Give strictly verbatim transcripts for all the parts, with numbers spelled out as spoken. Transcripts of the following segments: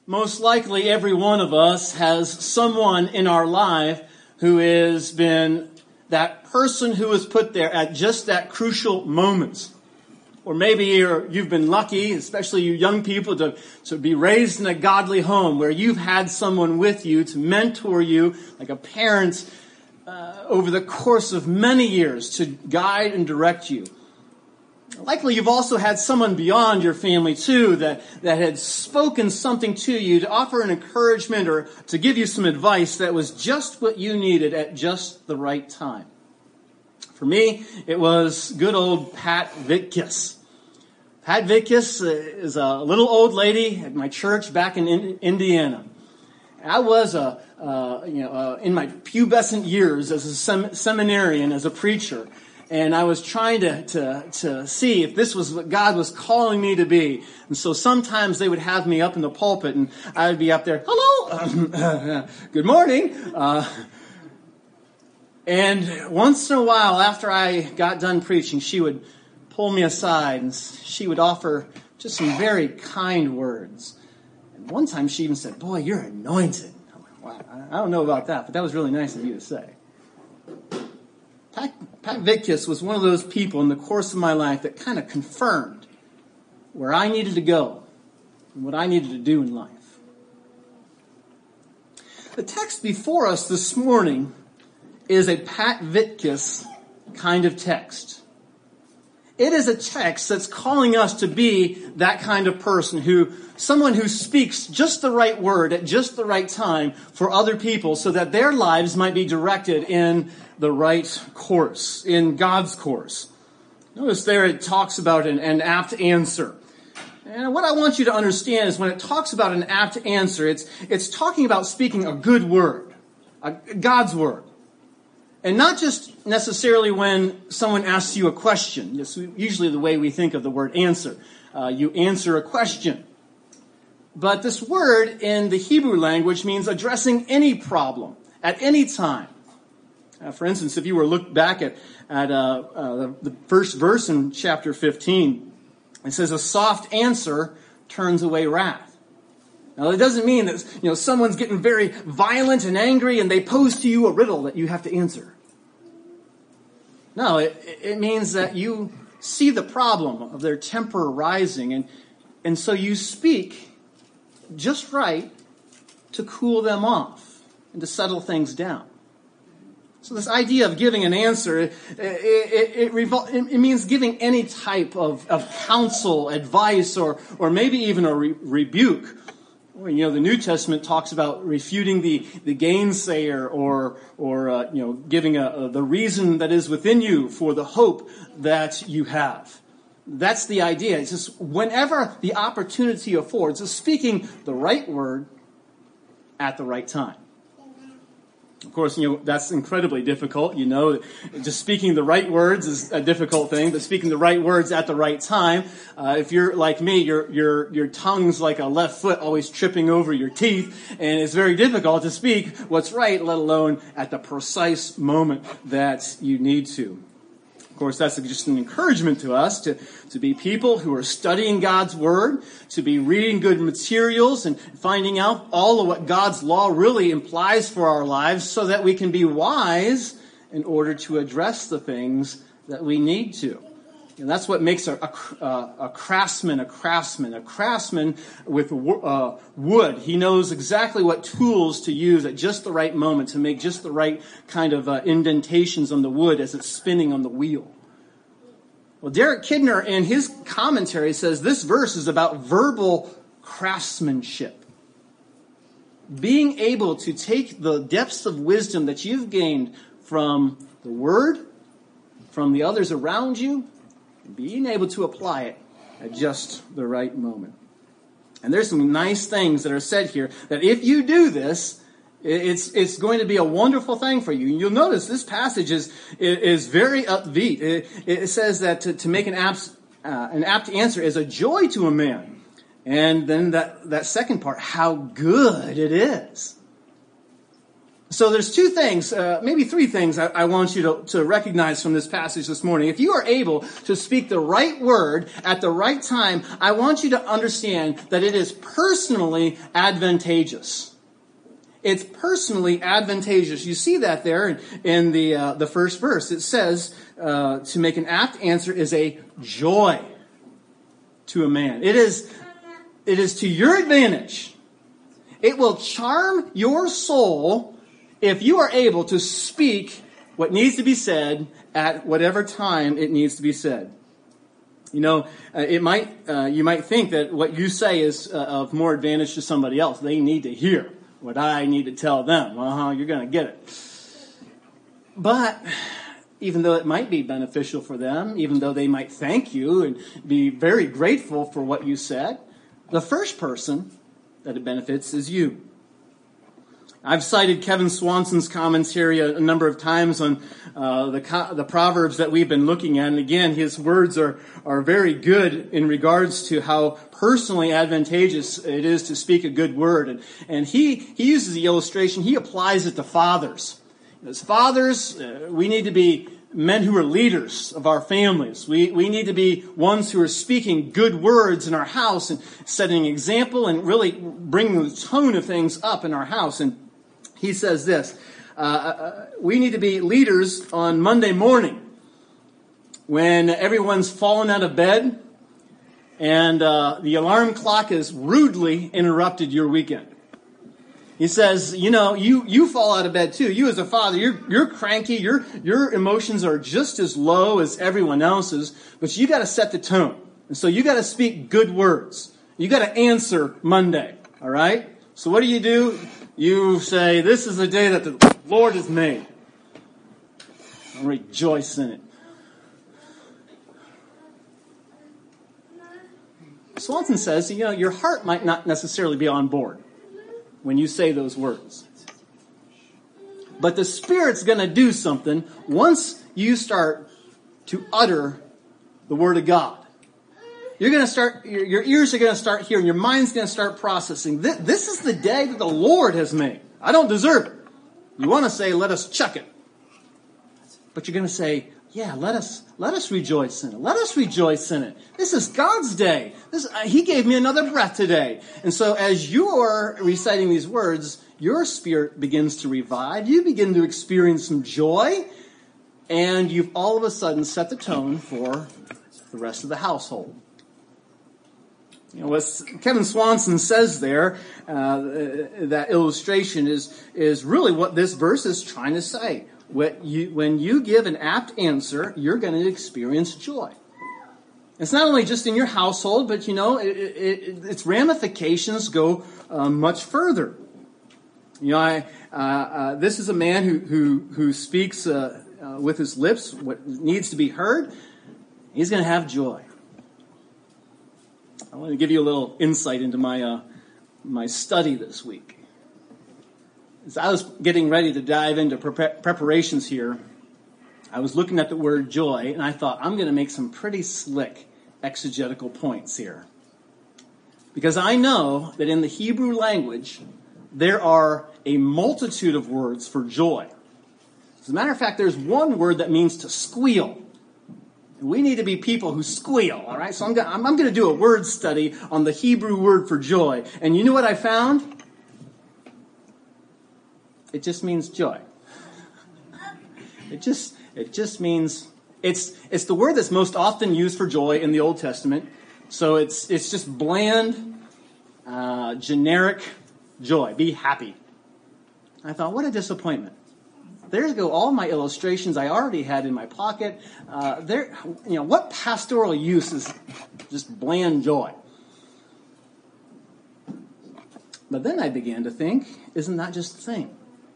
Most likely every one of us has someone in our life who has been that person who was put there at just that crucial moment. Or maybe you're, you've been lucky, especially you young people, to, to be raised in a godly home where you've had someone with you to mentor you, like a parent, uh, over the course of many years to guide and direct you. Likely you've also had someone beyond your family too that, that had spoken something to you to offer an encouragement or to give you some advice that was just what you needed at just the right time. For me, it was good old Pat Vitkus. Pat Vitkus is a little old lady at my church back in Indiana. I was a, uh, you know, uh, in my pubescent years as a sem- seminarian, as a preacher, and I was trying to, to to see if this was what God was calling me to be. And so sometimes they would have me up in the pulpit, and I would be up there, hello, good morning. Uh, and once in a while, after I got done preaching, she would pull me aside, and she would offer just some very kind words. And one time she even said, boy, you're anointed. I'm like, wow, I don't know about that, but that was really nice of you to say. Pat, Pat Vitkus was one of those people in the course of my life that kind of confirmed where I needed to go and what I needed to do in life. The text before us this morning is a Pat Vitkus kind of text. It is a text that's calling us to be that kind of person, who, someone who speaks just the right word at just the right time for other people so that their lives might be directed in the right course, in God's course. Notice there it talks about an, an apt answer. And what I want you to understand is when it talks about an apt answer, it's, it's talking about speaking a good word, a, God's word. And not just necessarily when someone asks you a question. It's usually the way we think of the word answer. Uh, you answer a question. But this word in the Hebrew language means addressing any problem at any time. Uh, for instance, if you were to look back at, at uh, uh, the, the first verse in chapter fifteen, it says, a soft answer turns away wrath. Now, it doesn't mean that, you know, someone's getting very violent and angry and they pose to you a riddle that you have to answer. No, it, it means that you see the problem of their temper rising, and, and so you speak just right to cool them off and to settle things down. So this idea of giving an answer, it, it, it, it, revol- it means giving any type of, of counsel, advice, or, or maybe even a re- rebuke. You know, the New Testament talks about refuting the, the gainsayer, or, or uh, you know, giving a, a, the reason that is within you for the hope that you have. That's the idea. It's just whenever the opportunity affords, it's speaking the right word at the right time. Of course, you know, that's incredibly difficult. You know, just speaking the right words is a difficult thing, but speaking the right words at the right time. Uh, if you're like me, your your your tongue's like a left foot always tripping over your teeth, and it's very difficult to speak what's right, let alone at the precise moment that you need to. Of course, that's just an encouragement to us to, to be people who are studying God's Word, to be reading good materials and finding out all of what God's law really implies for our lives so that we can be wise in order to address the things that we need to. And that's what makes a, a, a craftsman a craftsman. A craftsman with uh, wood. He knows exactly what tools to use at just the right moment to make just the right kind of uh, indentations on the wood as it's spinning on the wheel. Well, Derek Kidner in his commentary says this verse is about verbal craftsmanship. Being able to take the depths of wisdom that you've gained from the Word, from the others around you, being able to apply it at just the right moment. And there's some nice things that are said here that if you do this, it's it's going to be a wonderful thing for you. You'll notice this passage is is very upbeat. It, it says that to, to make an apt uh, an apt answer is a joy to a man. And then that, that second part, how good it is. So there's two things, uh, maybe three things I, I want you to, to recognize from this passage this morning. If you are able to speak the right word at the right time, I want you to understand that it is personally advantageous. It's personally advantageous. You see that there in, in the uh, the first verse. It says uh, to make an apt answer is a joy to a man. It is, it is to your advantage. It will charm your soul if you are able to speak what needs to be said at whatever time it needs to be said. You know, uh, it might uh, you might think that what you say is uh, of more advantage to somebody else. They need to hear what I need to tell them. Uh-huh, you're going to get it. But even though it might be beneficial for them, even though they might thank you and be very grateful for what you said, the first person that it benefits is you. I've cited Kevin Swanson's commentary a, a number of times on uh, the the Proverbs that we've been looking at. And again, his words are, are very good in regards to how personally advantageous it is to speak a good word. And, and he, he uses the illustration, he applies it to fathers. As fathers, uh, we need to be men who are leaders of our families. We, we need to be ones who are speaking good words in our house and setting an example and really bringing the tone of things up in our house. And he says this, uh, uh, we need to be leaders on Monday morning when everyone's fallen out of bed and uh, the alarm clock has rudely interrupted your weekend. He says, you know, you, you fall out of bed too. You as a father, you're, you're cranky. Your, your emotions are just as low as everyone else's, but you got to set the tone. And so you got to speak good words. You got to answer Monday. All right. So what do you do? You say, this is the day that the Lord has made. I'll rejoice in it. Swanson says, you know, your heart might not necessarily be on board when you say those words. But the Spirit's going to do something once you start to utter the Word of God. You're going to start, your, your ears are going to start hearing, your mind's going to start processing. This, this is the day that the Lord has made. I don't deserve it. You want to say, let us chuck it. But you're going to say, yeah, let us let us rejoice in it. Let us rejoice in it. This is God's day. This, uh, He gave me another breath today. And so as you're reciting these words, your spirit begins to revive. You begin to experience some joy. And you've all of a sudden set the tone for the rest of the household. You know, what Kevin Swanson says there, uh, that illustration is, is really what this verse is trying to say. When you, when you give an apt answer, you're going to experience joy. It's not only just in your household, but, you know, it, it, its ramifications go uh, much further. You know, I, uh, uh, this is a man who, who, who speaks uh, uh, with his lips what needs to be heard. He's going to have joy. I want to give you a little insight into my uh, my study this week. As I was getting ready to dive into pre- preparations here, I was looking at the word joy, and I thought, I'm going to make some pretty slick exegetical points here. Because I know that in the Hebrew language, there are a multitude of words for joy. As a matter of fact, there's one word that means to squeal. We need to be people who squeal, all right? So I'm going, I'm, I'm going to do a word study on the Hebrew word for joy. And you know what I found? It just means joy. It just it just means it's it's the word that's most often used for joy in the Old Testament. So it's it's just bland, uh, generic joy. Be happy. I thought, what a disappointment. There go all my illustrations I already had in my pocket. Uh, there, you know, what pastoral use is just bland joy? But then I began to think, isn't that just the thing?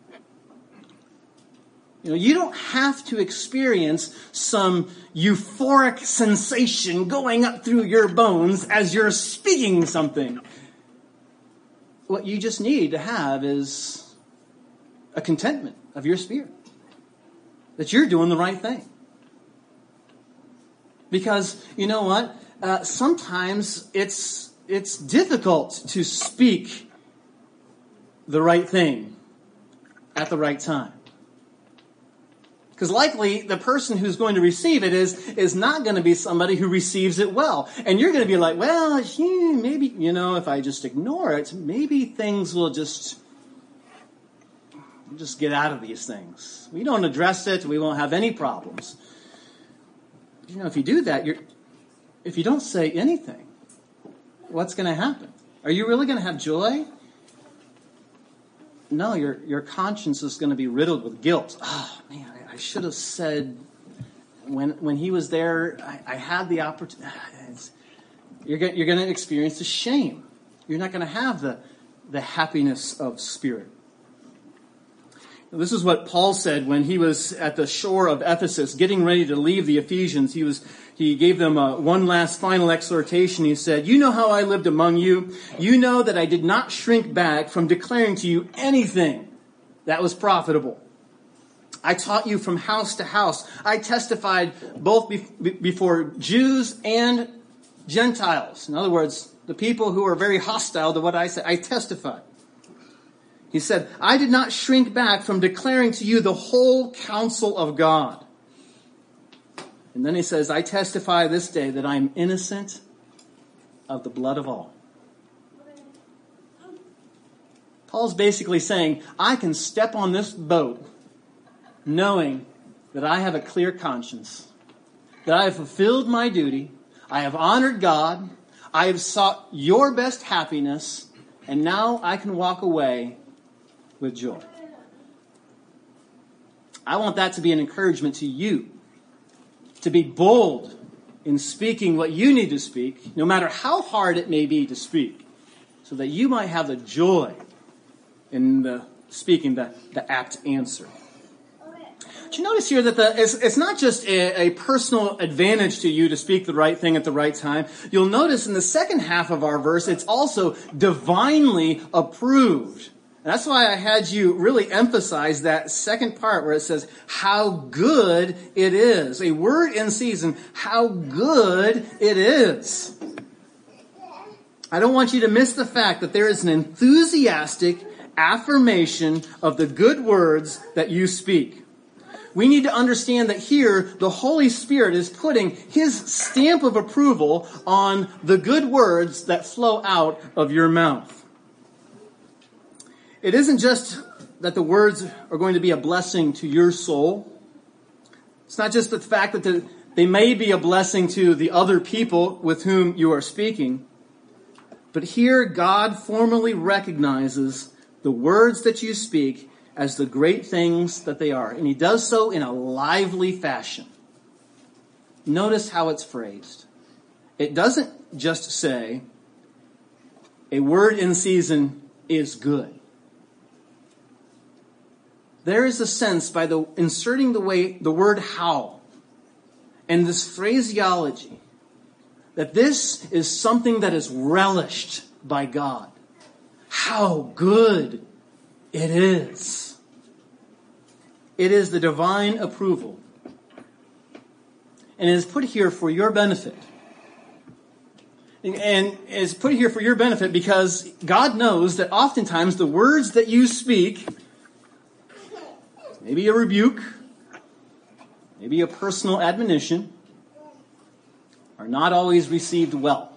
You know, you don't have to experience some euphoric sensation going up through your bones as you're speaking something. What you just need to have is a contentment of your spirit. That you're doing the right thing. Because, you know what? Uh, sometimes it's it's difficult to speak the right thing at the right time. Because likely the person who's going to receive it is, is not going to be somebody who receives it well. And you're going to be like, well, maybe, you know, if I just ignore it, maybe things will just, just get out of these things. We don't address it, we won't have any problems. You know, if you do that, you're, if you don't say anything, what's going to happen? Are you really going to have joy? No, your your conscience is going to be riddled with guilt. Oh, man, I, I should have said, when when he was there, I, I had the opportunity. You're going, you're going to experience the shame. You're not going to have the, the happiness of spirit. This is what Paul said when he was at the shore of Ephesus, getting ready to leave the Ephesians. He was he gave them a, one last final exhortation. He said, "You know how I lived among you. You know that I did not shrink back from declaring to you anything that was profitable. I taught you from house to house. I testified both be- before Jews and Gentiles." In other words, the people who are very hostile to what I said, I testified. He said, "I did not shrink back from declaring to you the whole counsel of God." And then he says, "I testify this day that I am innocent of the blood of all." Paul's basically saying, I can step on this boat knowing that I have a clear conscience, that I have fulfilled my duty, I have honored God, I have sought your best happiness, and now I can walk away with joy. I want that to be an encouragement to you, to be bold in speaking what you need to speak, no matter how hard it may be to speak, so that you might have the joy in the speaking the, the apt answer. But you notice here that the, it's, it's not just a, a personal advantage to you to speak the right thing at the right time. You'll notice in the second half of our verse, it's also divinely approved. And that's why I had you really emphasize that second part where it says, how good it is. A word in season, how good it is. I don't want you to miss the fact that there is an enthusiastic affirmation of the good words that you speak. We need to understand that here the Holy Spirit is putting His stamp of approval on the good words that flow out of your mouth. It isn't just that the words are going to be a blessing to your soul. It's not just the fact that the, they may be a blessing to the other people with whom you are speaking. But here God formally recognizes the words that you speak as the great things that they are. And He does so in a lively fashion. Notice how it's phrased. It doesn't just say, a word in season is good. There is a sense by the inserting the way the word how and this phraseology that this is something that is relished by God. How good it is. It is the divine approval. And it is put here for your benefit. And it is put here for your benefit because God knows that oftentimes the words that you speak, maybe a rebuke, maybe a personal admonition, are not always received well.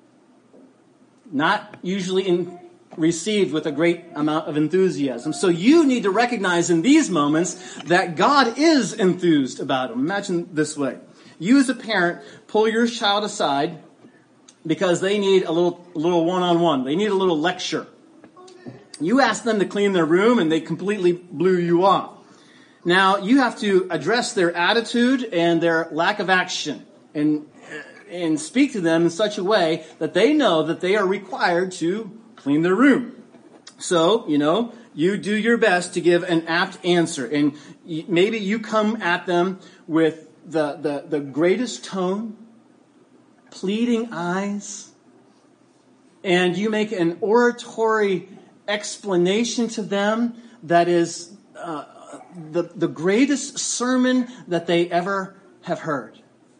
Not usually in, received with a great amount of enthusiasm. So you need to recognize in these moments that God is enthused about them. Imagine this way. You as a parent pull your child aside because they need a little, a little one-on-one. They need a little lecture. You ask them to clean their room and they completely blew you off. Now, you have to address their attitude and their lack of action and, and speak to them in such a way that they know that they are required to clean their room. So, you know, you do your best to give an apt answer. And maybe you come at them with the, the, the greatest tone, pleading eyes, and you make an oratory explanation to them that is uh, the, the greatest sermon that they ever have heard.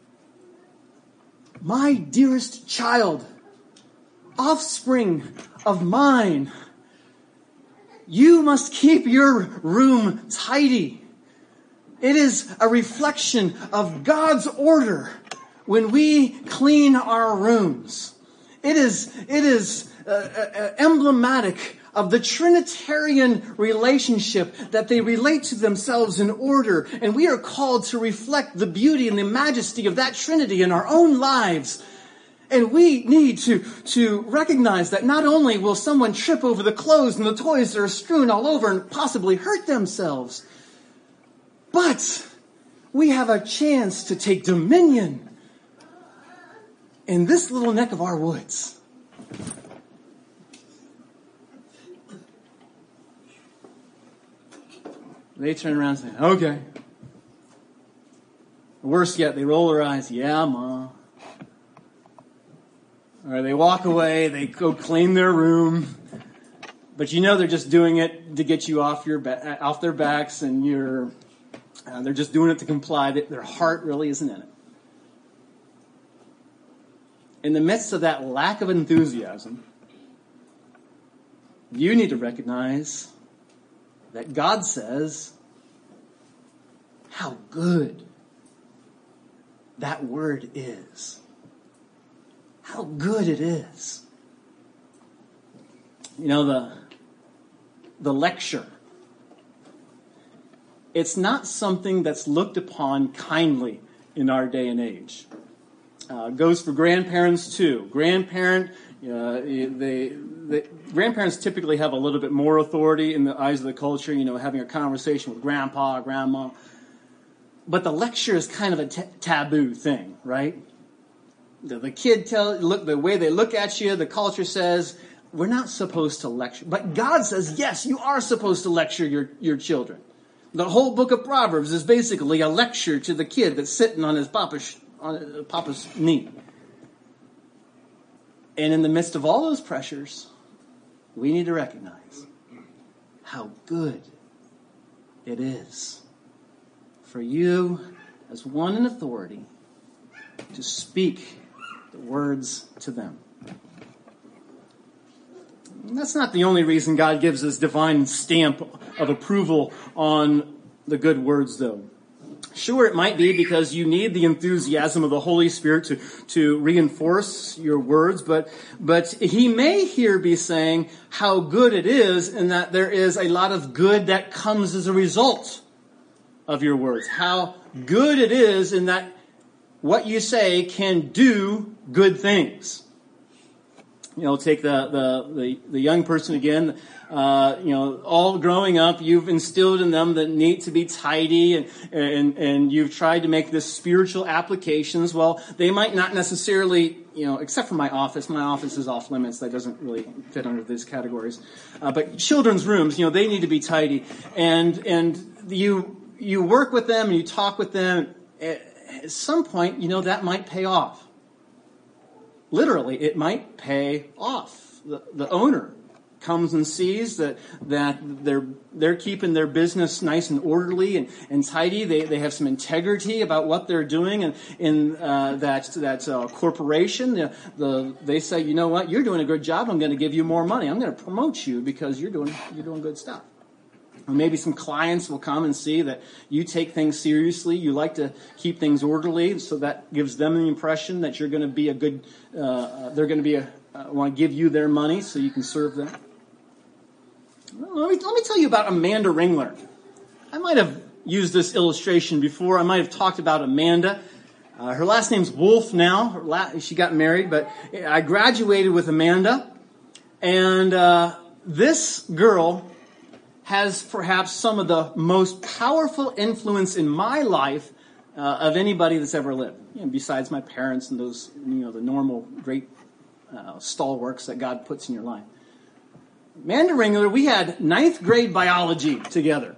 My dearest child, offspring of mine, You must keep your room tidy. It is a reflection of God's order when we clean our rooms. It is, it is uh, uh, emblematic of the Trinitarian relationship that they relate to themselves in order. And we are called to reflect the beauty and the majesty of that Trinity in our own lives. And we need to, to recognize that not only will someone trip over the clothes and the toys that are strewn all over and possibly hurt themselves, but we have a chance to take dominion in this little neck of our woods. They turn around and say, okay. Worse yet, they roll their eyes, yeah, Ma. Or they walk away, they go clean their room. But you know they're just doing it to get you off your ba- off their backs, and you're uh, they're just doing it to comply. Their heart really isn't in it. In the midst of that lack of enthusiasm, you need to recognize that God says how good that word is. How good it is. You know, the, the lecture, it's not something that's looked upon kindly in our day and age. Uh, goes for grandparents too. Grandparent, uh, they, they, grandparents typically have a little bit more authority in the eyes of the culture, you know, having a conversation with grandpa or grandma. But the lecture is kind of a t- taboo thing, right? The, the kid tell look the way they look at you, the culture says, we're not supposed to lecture. But God says, yes, you are supposed to lecture your, your children. The whole book of Proverbs is basically a lecture to the kid that's sitting on his papa's, on papa's knee. And in the midst of all those pressures, we need to recognize how good it is for you as one in authority to speak the words to them. And that's not the only reason God gives this divine stamp of approval on the good words, though. Sure, it might be because you need the enthusiasm of the Holy Spirit to, to reinforce your words, but, but he may here be saying how good it is, and that there is a lot of good that comes as a result of your words. How good it is in that what you say can do good things. You know, take the, the, the, the young person again. Uh, you know, all growing up, you've instilled in them the need to be tidy, and, and, and you've tried to make this spiritual applications. Well, they might not necessarily, you know, except for my office. My office is off limits. That doesn't really fit under these categories. Uh, but children's rooms, you know, they need to be tidy. And, and you, you work with them and you talk with them. At some point, you know, that might pay off. Literally, it might pay off. The, the owner comes and sees that that they're they're keeping their business nice and orderly and, and tidy. They they have some integrity about what they're doing, and in uh, that that uh, corporation, the, the they say, you know what, you're doing a good job. I'm going to give you more money. I'm going to promote you because you're doing you're doing good stuff. Or maybe some clients will come and see that you take things seriously. You like to keep things orderly, so that gives them the impression that you're going to be a good. Uh, they're going to be a uh, want to give you their money so you can serve them. Well, let me let me tell you about Amanda Ringler. I might have used this illustration before. I might have talked about Amanda. Uh, her last name's Wolf now. Her la- she got married, but I graduated with Amanda, and uh, this girl has perhaps some of the most powerful influence in my life uh, of anybody that's ever lived, you know, besides my parents and those, you know, the normal great uh, stalwarts that God puts in your life. Amanda Ringler, we had ninth grade biology together.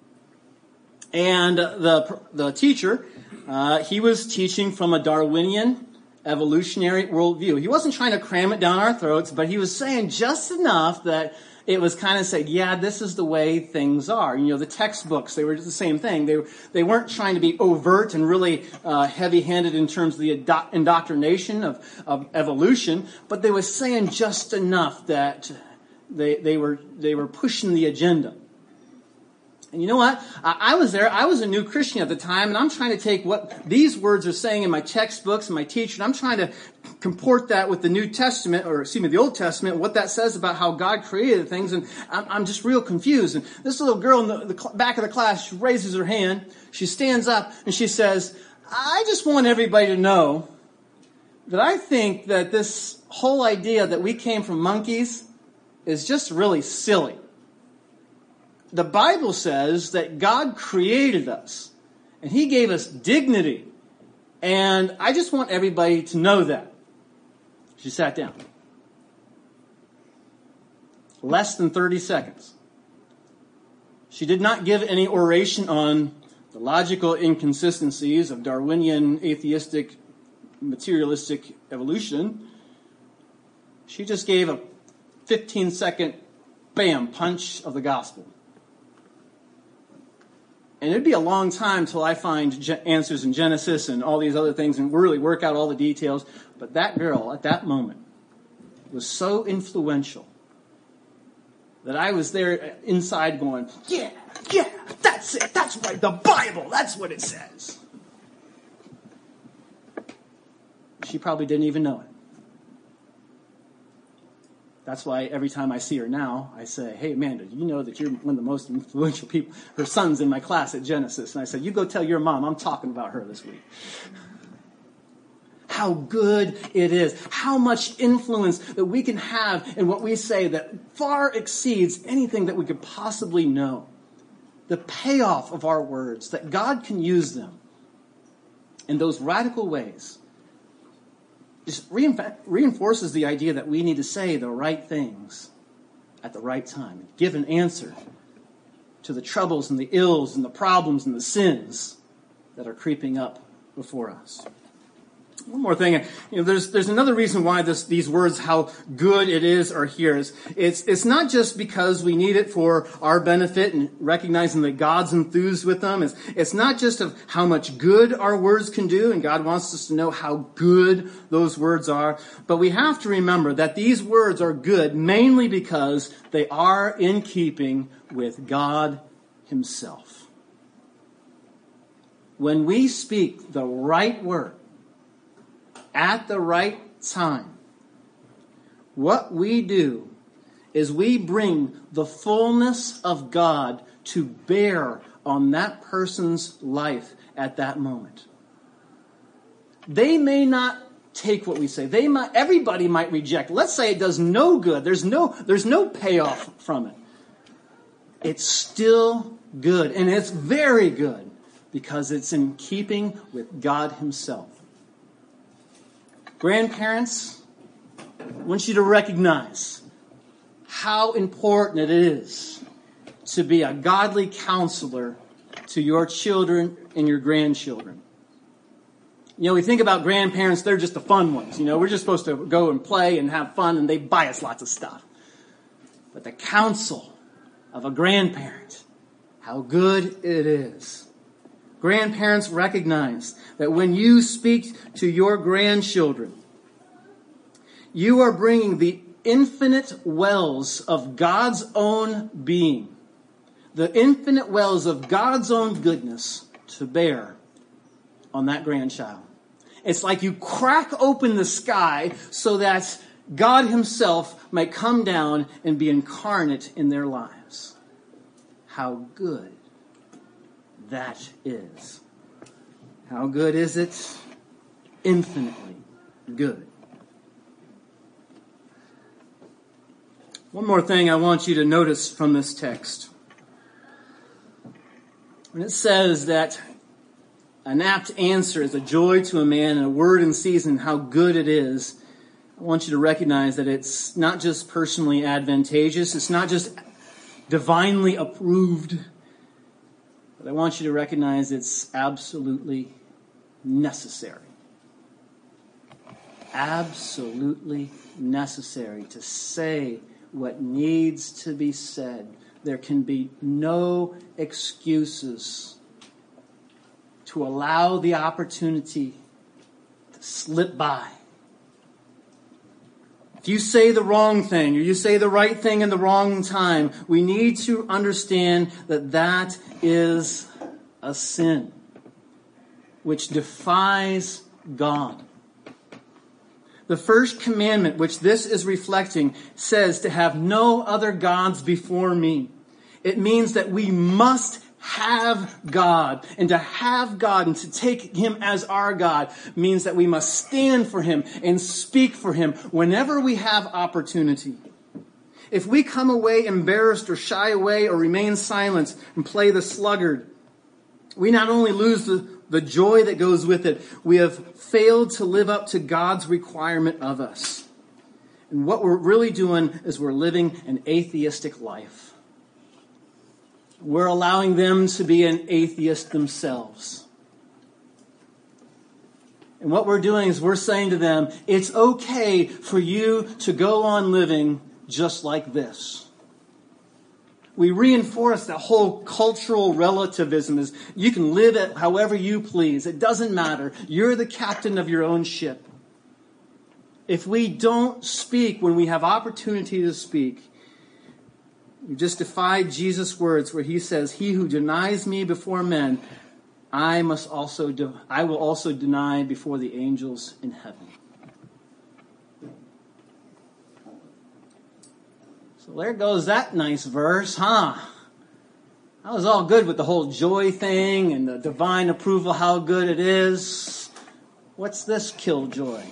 And the the teacher, uh, he was teaching from a Darwinian evolutionary worldview. He wasn't trying to cram it down our throats, but he was saying just enough that it was kind of saying, yeah, this is the way things are. You know, the textbooks, they were the same thing. They, they weren't trying to be overt and really uh, heavy-handed in terms of the indo- indoctrination of, of evolution, but they were saying just enough that They, they were, they were pushing the agenda. And you know what? I, I was there. I was a new Christian at the time, and I'm trying to take what these words are saying in my textbooks and my teaching. I'm trying to comport that with the New Testament, or excuse me, the Old Testament, what that says about how God created things, and I'm, I'm just real confused. And this little girl in the, the cl- back of the class, she raises her hand, she stands up, and she says, I just want everybody to know that I think that this whole idea that we came from monkeys is just really silly. The Bible says that God created us, and He gave us dignity, and I just want everybody to know that. She sat down. Less than thirty seconds. She did not give any oration on the logical inconsistencies of Darwinian, atheistic, materialistic evolution. She just gave a fifteen second bam punch of the gospel. And it'd be a long time till I find ge- answers in Genesis and all these other things and really work out all the details. But that girl at that moment was so influential that I was there inside going, yeah, yeah, that's it. That's right. The Bible, that's what it says. She probably didn't even know it. That's why every time I see her now, I say, hey, Amanda, you know that you're one of the most influential people. Her son's in my class at Genesis. And I said, you go tell your mom I'm talking about her this week. How good it is. How much influence that we can have in what we say that far exceeds anything that we could possibly know. The payoff of our words, that God can use them in those radical ways, just reinforces the idea that we need to say the right things at the right time. Give an answer to the troubles and the ills and the problems and the sins that are creeping up before us. One more thing, you know, there's there's another reason why this these words, how good it is, are here. Is it's it's not just because we need it for our benefit and recognizing that God's enthused with them. It's it's not just of how much good our words can do, and God wants us to know how good those words are. But we have to remember that these words are good mainly because they are in keeping with God Himself. When we speak the right word at the right time, what we do is we bring the fullness of God to bear on that person's life at that moment. They may not take what we say. They might, everybody might reject. Let's say it does no good. There's no, there's no payoff from it. It's still good, and it's very good because it's in keeping with God Himself. Grandparents, I want you to recognize how important it is to be a godly counselor to your children and your grandchildren. You know, we think about grandparents, they're just the fun ones. You know, we're just supposed to go and play and have fun, and they buy us lots of stuff. But the counsel of a grandparent, how good it is. Grandparents, recognize that when you speak to your grandchildren, you are bringing the infinite wells of God's own being, the infinite wells of God's own goodness to bear on that grandchild. It's like you crack open the sky so that God Himself might come down and be incarnate in their lives. How good that is. How good is it? Infinitely good. One more thing I want you to notice from this text. When it says that an apt answer is a joy to a man and a word in season, how good it is, I want you to recognize that it's not just personally advantageous, it's not just divinely approved, but I want you to recognize it's absolutely necessary. Absolutely necessary to say what needs to be said. There can be no excuses to allow the opportunity to slip by. If you say the wrong thing or you say the right thing in the wrong time, we need to understand that that is a sin which defies God. The first commandment, which this is reflecting, says to have no other gods before me. It means that we must have God. And to have God and to take Him as our God means that we must stand for Him and speak for Him whenever we have opportunity. If we come away embarrassed or shy away or remain silent and play the sluggard, we not only lose the, the joy that goes with it, we have failed to live up to God's requirement of us. And what we're really doing is we're living an atheistic life. We're allowing them to be an atheist themselves. And what we're doing is we're saying to them, it's okay for you to go on living just like this. We reinforce that whole cultural relativism is you can live it however you please. It doesn't matter. You're the captain of your own ship. If we don't speak when we have opportunity to speak, you just defied Jesus' words where He says, he who denies me before men, I must also de- I will also deny before the angels in heaven. So there goes that nice verse, huh? I was all good with the whole joy thing and the divine approval, how good it is. What's this killjoy?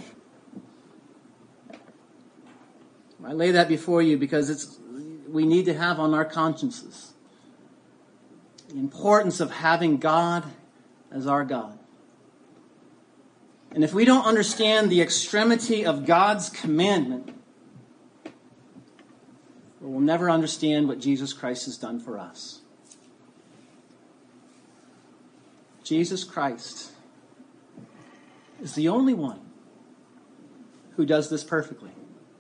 I lay that before you because it's we need to have on our consciences the importance of having God as our God. And if we don't understand the extremity of God's commandment, we'll never understand what Jesus Christ has done for us. Jesus Christ is the only one who does this perfectly.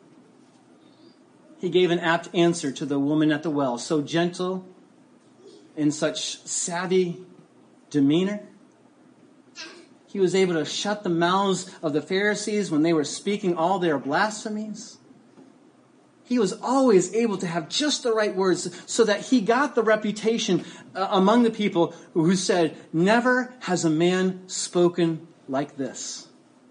He gave an apt answer to the woman at the well, so gentle, in such savvy demeanor. He was able to shut the mouths of the Pharisees when they were speaking all their blasphemies. He was always able to have just the right words so that he got the reputation uh, among the people who said, never has a man spoken like this.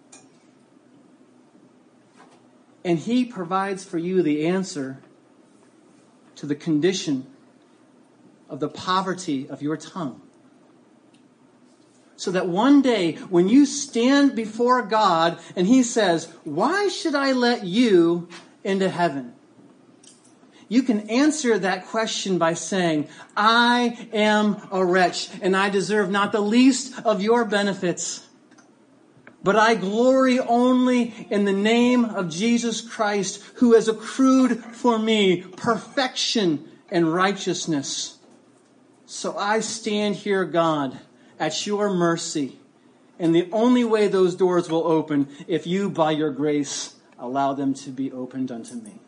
And He provides for you the answer to the condition of the poverty of your tongue. So that one day when you stand before God and He says, why should I let you into heaven? You can answer that question by saying, I am a wretch and I deserve not the least of your benefits. But I glory only in the name of Jesus Christ, who has accrued for me perfection and righteousness. So I stand here, God, at your mercy. And the only way those doors will open, if you, by your grace, allow them to be opened unto me.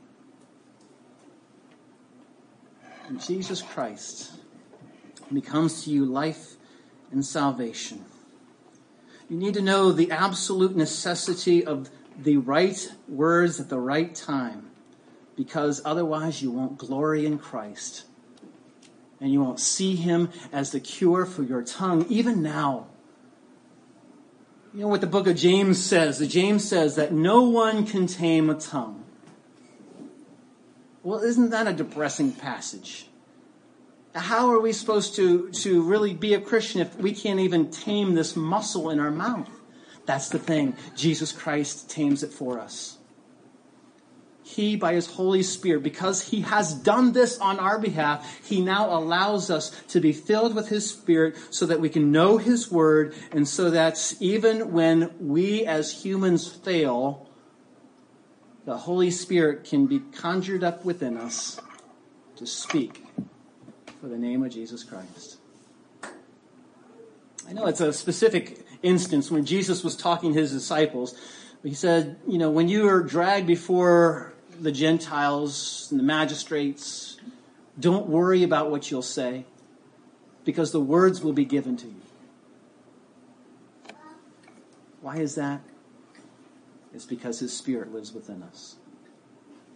And Jesus Christ becomes to you life and salvation. You need to know the absolute necessity of the right words at the right time, because otherwise you won't glory in Christ and you won't see Him as the cure for your tongue, even now. You know what the book of James says? The James says that no one can tame a tongue. Well, isn't that a depressing passage? How are we supposed to, to really be a Christian if we can't even tame this muscle in our mouth? That's the thing. Jesus Christ tames it for us. He, by His Holy Spirit, because He has done this on our behalf, He now allows us to be filled with His Spirit so that we can know His Word, and so that even when we as humans fail, the Holy Spirit can be conjured up within us to speak for the name of Jesus Christ. I know it's a specific instance when Jesus was talking to His disciples. He said, you know, when you are dragged before the Gentiles and the magistrates, don't worry about what you'll say, because the words will be given to you. Why is that? It's because His Spirit lives within us.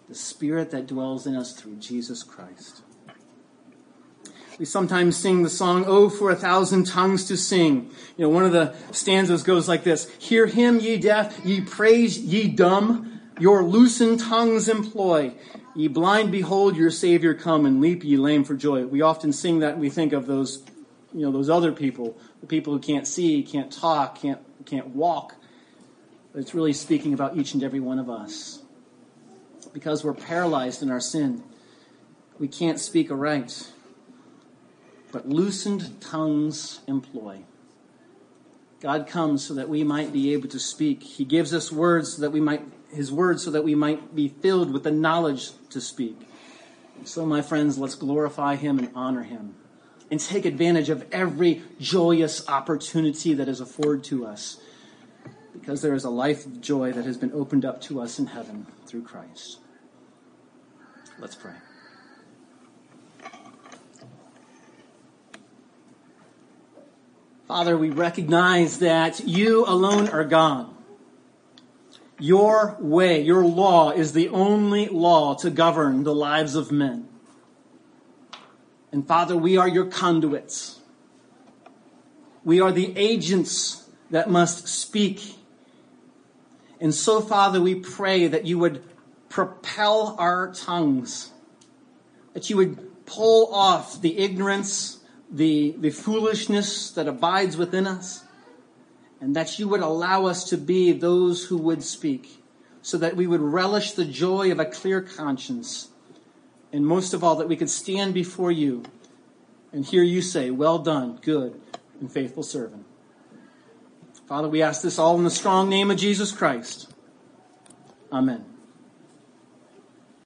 the Spirit that dwells in us through Jesus Christ. We sometimes sing the song, "Oh, for a thousand tongues to sing." You know, one of the stanzas goes like this: "Hear him, ye deaf, ye praise, ye dumb, your loosened tongues employ. Ye blind, behold your Savior come, and leap ye lame for joy." We often sing that and we think of those, you know, those other people, the people who can't see, can't talk, can't, can't walk. But it's really speaking about each and every one of us. Because we're paralyzed in our sin, we can't speak aright. But loosened tongues employ. God comes so that we might be able to speak. He gives us words so that we might, his words so that we might be filled with the knowledge to speak. So, my friends, let's glorify him and honor him and take advantage of every joyous opportunity that is afforded to us, because there is a life of joy that has been opened up to us in heaven through Christ. Let's pray. Father, we recognize that you alone are God. Your way, your law is the only law to govern the lives of men. And Father, we are your conduits. We are the agents that must speak. And so, Father, we pray that you would propel our tongues, that you would pull off the ignorance, the, the foolishness that abides within us, and that you would allow us to be those who would speak, so that we would relish the joy of a clear conscience, and most of all, that we could stand before you and hear you say, "Well done, good and faithful servant." Father, we ask this all in the strong name of Jesus Christ. Amen.